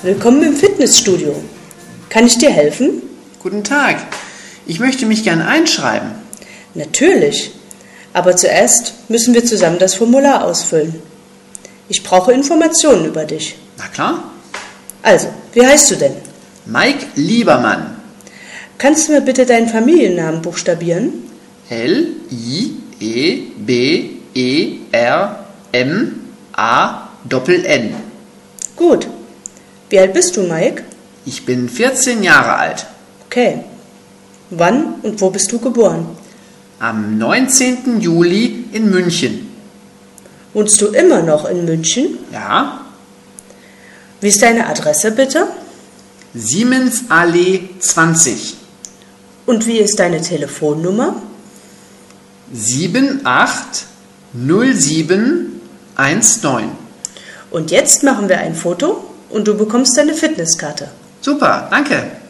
Willkommen im Fitnessstudio. Kann ich dir helfen? Guten Tag. Ich möchte mich gern einschreiben. Natürlich. Aber zuerst müssen wir zusammen das Formular ausfüllen. Ich brauche Informationen über dich. Na klar. Also, wie heißt du denn? Mike Liebermann. Kannst du mir bitte deinen Familiennamen buchstabieren? Liebermann. Gut. Wie alt bist du, Mike? Ich bin 14 Jahre alt. Okay. Wann und wo bist du geboren? Am 19. Juli in München. Wohnst du immer noch in München? Ja. Wie ist deine Adresse, bitte? Siemensallee 20. Und wie ist deine Telefonnummer? 780719. Und jetzt machen wir ein Foto und du bekommst deine Fitnesskarte. Super, danke.